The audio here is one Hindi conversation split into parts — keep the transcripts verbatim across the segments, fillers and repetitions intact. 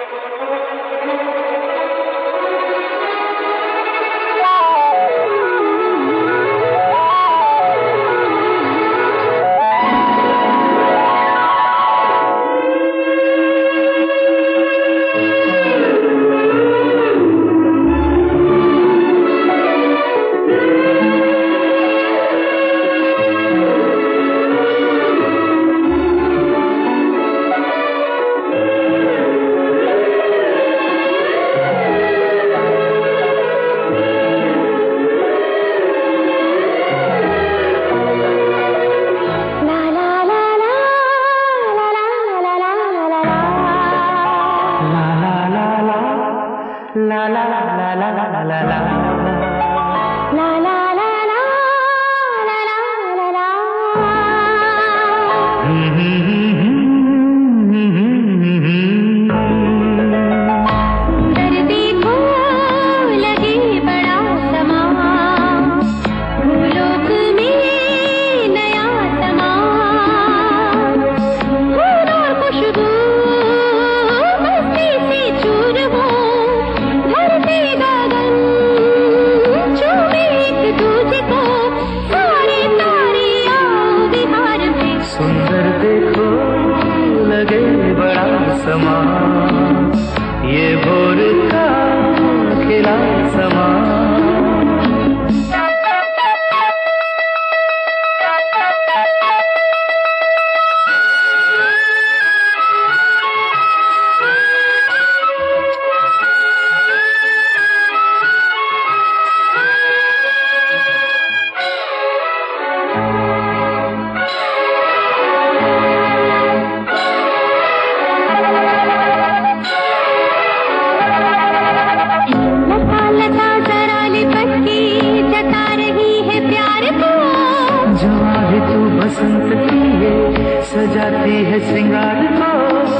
सजाती है श्रृंगार को,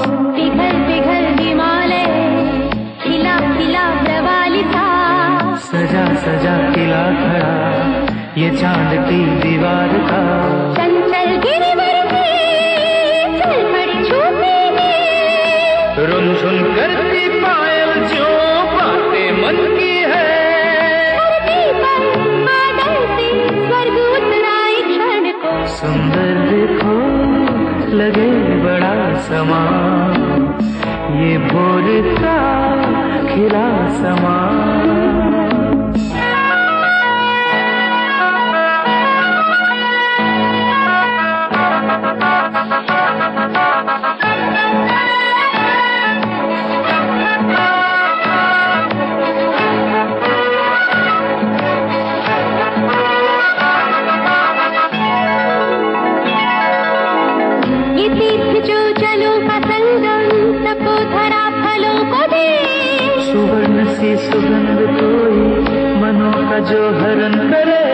पिघल पिघल हिमालय खिला खिला प्रवाली था, सजा सजा किला खड़ा ये चांद की दीवार का, चंचल गिरिवर की चल पड़ी छूती है, रुनझुन करती पायल जो बातें मन की है, धरती पर बादल से स्वर्ग उतरा एक क्षण को, सुंदर देखो लगे बड़ा समा, ये भोर का खिला समा। सुगंध कोई मनों का जो हरण करे,